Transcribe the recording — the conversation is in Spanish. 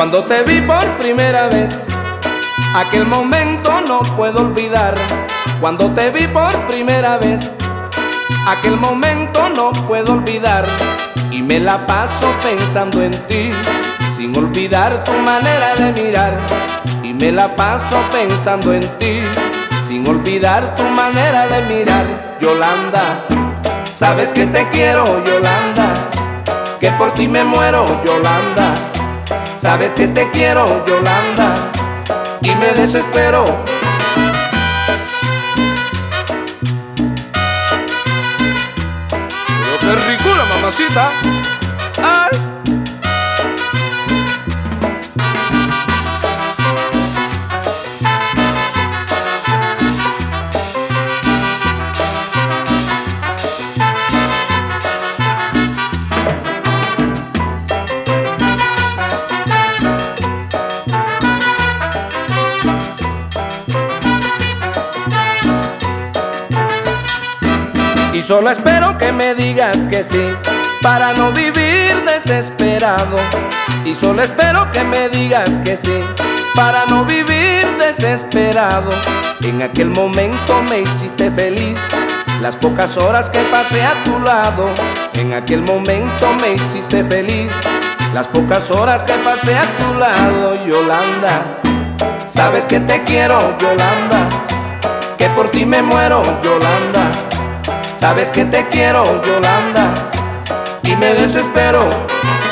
Cuando te vi por primera vez, aquel momento no puedo olvidar. Cuando te vi por primera vez, aquel momento no puedo olvidar. Y me la paso pensando en ti, sin olvidar tu manera de mirar. Y me la paso pensando en ti, sin olvidar tu manera de mirar. Yolanda, sabes que te quiero, Yolanda, que por ti me muero, Yolanda. Sabes que te quiero, Yolanda, y me desespero. Pero qué ricura, mamacita. Ay. Y solo espero que me digas que sí, para no vivir desesperado. Y solo espero que me digas que sí, para no vivir desesperado. En aquel momento me hiciste feliz, las pocas horas que pasé a tu lado. En aquel momento me hiciste feliz, las pocas horas que pasé a tu lado. Yolanda, sabes que te quiero, Yolanda, que por ti me muero, Yolanda. Sabes que te quiero, Yolanda, y me desespero.